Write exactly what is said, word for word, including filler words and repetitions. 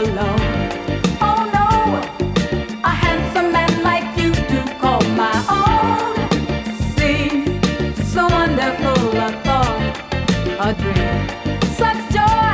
alone. Oh no, a handsome man like you to call my own seems so wonderful a thought, a dream.